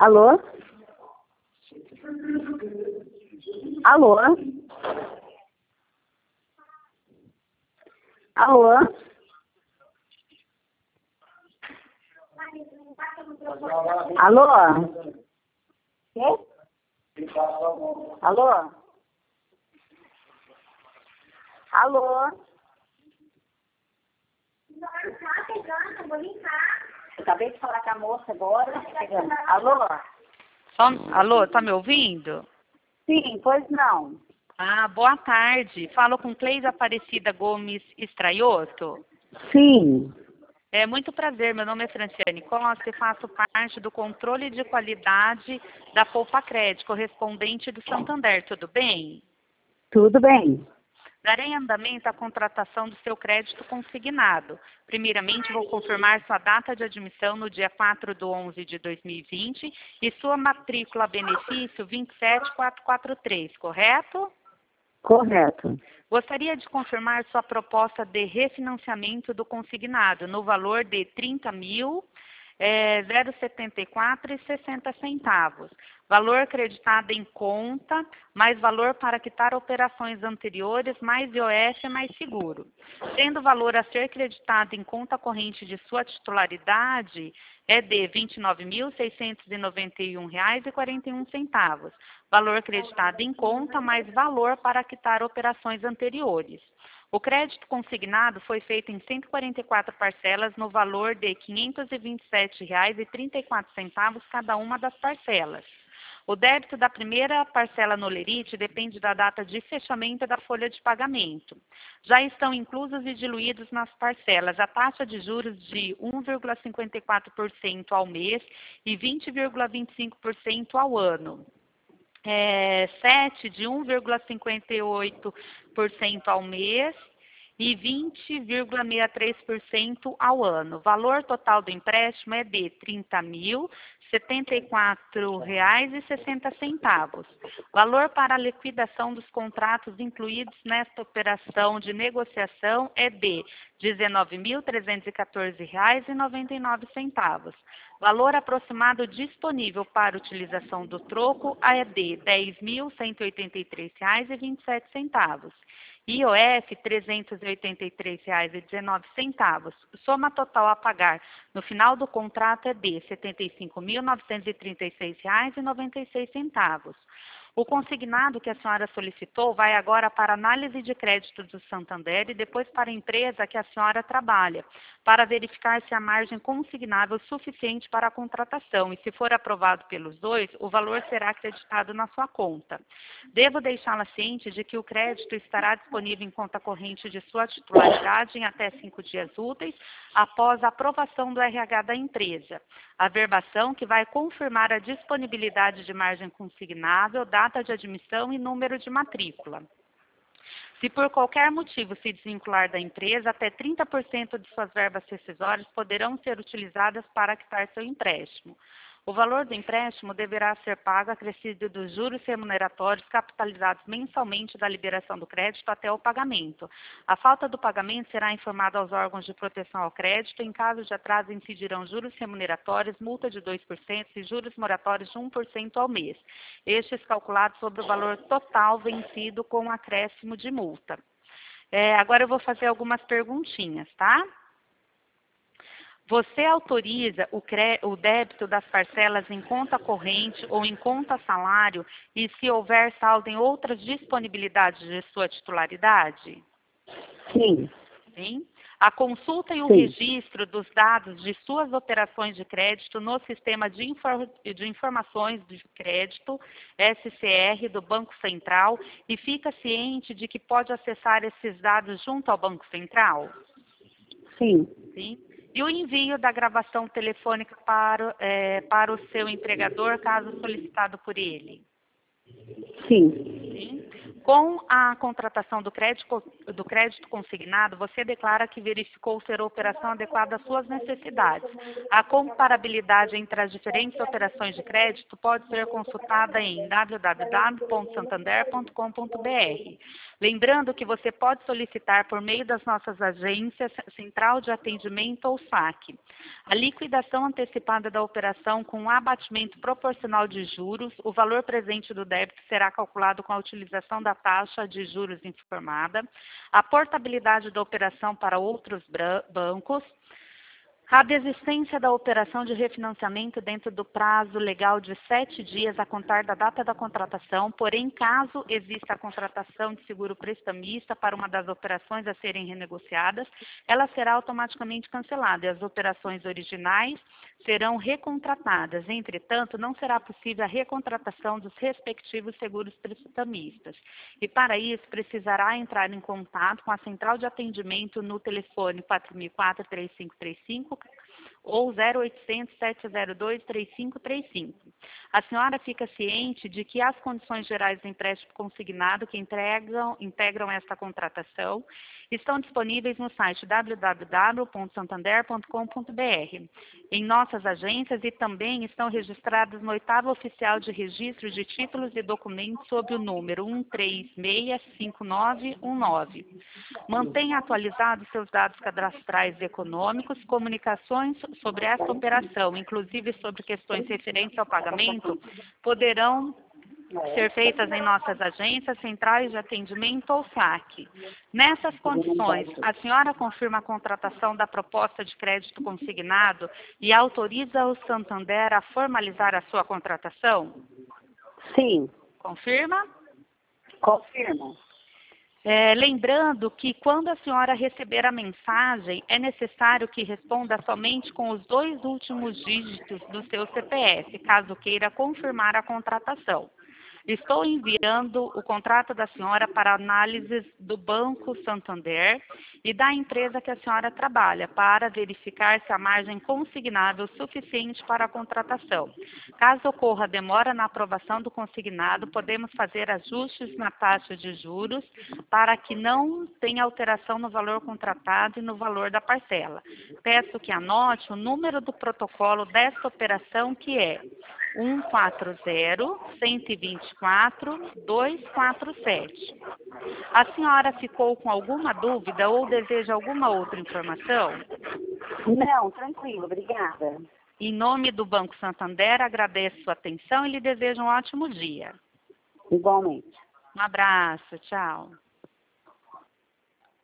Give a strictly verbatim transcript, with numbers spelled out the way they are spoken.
Alô? Alô? Alô? Alô? Quê? Alô? Alô? Eu acabei de falar com a moça agora. Chegando. Alô? Só, alô, tá me ouvindo? Sim, pois não. Ah, boa tarde. Falo com Cleide Aparecida Gomes Estraioto. Sim. É muito prazer, meu nome é Franciane Costa e faço parte do controle de qualidade da Poupa Crédito, correspondente do Santander, tudo bem? Tudo bem. Darei andamento à contratação do seu crédito consignado. Primeiramente, vou confirmar sua data de admissão no dia quatro de onze de dois mil e vinte e sua matrícula benefício vinte e sete mil quatrocentos e quarenta e três, correto? Correto. Gostaria de confirmar sua proposta de refinanciamento do consignado no valor de trinta mil, é, zero vírgula setenta e quatro e sessenta centavos. Valor creditado em conta, mais valor para quitar operações anteriores, mais I O F mais seguro. Sendo o valor a ser creditado em conta corrente de sua titularidade é de vinte e nove mil, seiscentos e noventa e um reais e quarenta e um centavos. Valor creditado em conta, mais valor para quitar operações anteriores. O crédito consignado foi feito em cento e quarenta e quatro parcelas no valor de quinhentos e vinte e sete reais e trinta e quatro centavos cada uma das parcelas. O débito da primeira parcela no lerite depende da data de fechamento da folha de pagamento. Já estão inclusos e diluídos nas parcelas a taxa de juros de um vírgula cinquenta e quatro por cento ao mês e vinte vírgula vinte e cinco por cento ao ano. É, sete de um vírgula cinquenta e oito por cento ao mês e vinte vírgula sessenta e três por cento ao ano. O valor total do empréstimo é de trinta mil, setenta e quatro reais e sessenta centavos. Valor para a liquidação dos contratos incluídos nesta operação de negociação é de dezenove mil, trezentos e quatorze reais e noventa e nove centavos. Valor aproximado disponível para utilização do troco é de dez mil, cento e oitenta e três reais e vinte e sete centavos. I O F, trezentos e oitenta e três reais e dezenove centavos. Soma total a pagar no final do contrato é de setenta e cinco mil, novecentos e trinta e seis reais e noventa e seis centavos. O consignado que a senhora solicitou vai agora para análise de crédito do Santander e depois para a empresa que a senhora trabalha, para verificar se há margem consignável suficiente para a contratação e, se for aprovado pelos dois, o valor será acreditado na sua conta. Devo deixá-la ciente de que o crédito estará disponível em conta corrente de sua titularidade em até cinco dias úteis após a aprovação do R H da empresa. A verbação que vai confirmar a disponibilidade de margem consignável, data de admissão e número de matrícula. Se por qualquer motivo se desvincular da empresa, até trinta por cento de suas verbas rescisórias poderão ser utilizadas para quitar seu empréstimo. O valor do empréstimo deverá ser pago acrescido dos juros remuneratórios capitalizados mensalmente da liberação do crédito até o pagamento. A falta do pagamento será informada aos órgãos de proteção ao crédito. Em caso de atraso, incidirão juros remuneratórios, multa de dois por cento e juros moratórios de um por cento ao mês. Estes calculados sobre o valor total vencido com acréscimo de multa. É, agora eu vou fazer algumas perguntinhas, tá? Você autoriza o, cre... o débito das parcelas em conta corrente ou em conta salário e se houver saldo em outras disponibilidades de sua titularidade? Sim. Sim. A consulta e o Sim. registro dos dados de suas operações de crédito no Sistema de, Infor... de Informações de Crédito, S C R, do Banco Central, e fica ciente de que pode acessar esses dados junto ao Banco Central? Sim. Sim. E o envio da gravação telefônica para, é, para o seu empregador, caso solicitado por ele? Sim. Sim. Com a contratação do crédito, do crédito consignado, você declara que verificou ser a operação adequada às suas necessidades. A comparabilidade entre as diferentes operações de crédito pode ser consultada em w w w ponto santander ponto com ponto b r. Lembrando que você pode solicitar por meio das nossas agências, Central de Atendimento ou saque. A liquidação antecipada da operação com um abatimento proporcional de juros, o valor presente do débito será calculado com a utilização da taxa de juros informada, a portabilidade da operação para outros bancos, a desistência da operação de refinanciamento dentro do prazo legal de sete dias a contar da data da contratação, porém, caso exista a contratação de seguro prestamista para uma das operações a serem renegociadas, ela será automaticamente cancelada e as operações originais serão recontratadas. Entretanto, não será possível a recontratação dos respectivos seguros prestamistas. E, para isso, precisará entrar em contato com a Central de Atendimento no telefone quatro mil e quatro, três cinco três cinco ou zero oitocentos, sete zero dois, três cinco três cinco. A senhora fica ciente de que as condições gerais do empréstimo consignado que entregam, integram esta contratação estão disponíveis no site w w w ponto santander ponto com ponto b r, em nossas agências, e também estão registradas no oitavo oficial de registro de títulos e documentos sob o número um três seis cinco nove um nove. Mantenha atualizados seus dados cadastrais e econômicos, comunicações sobre esta operação, inclusive sobre questões referentes ao pagamento, poderão ser feitas em nossas agências, centrais de atendimento ou saque. Nessas condições, a senhora confirma a contratação da proposta de crédito consignado e autoriza o Santander a formalizar a sua contratação? Sim. Confirma? Confirmo. É, lembrando que quando a senhora receber a mensagem, é necessário que responda somente com os dois últimos dígitos do seu C P F, caso queira confirmar a contratação. Estou enviando o contrato da senhora para análises do Banco Santander e da empresa que a senhora trabalha, para verificar se há margem consignável suficiente para a contratação. Caso ocorra demora na aprovação do consignado, podemos fazer ajustes na taxa de juros para que não tenha alteração no valor contratado e no valor da parcela. Peço que anote o número do protocolo desta operação, que é um quatro zero, um dois quatro, dois quatro sete. A senhora ficou com alguma dúvida ou deseja alguma outra informação? Não, tranquilo, obrigada. Em nome do Banco Santander, agradeço sua atenção e lhe desejo um ótimo dia. Igualmente. Um abraço, tchau.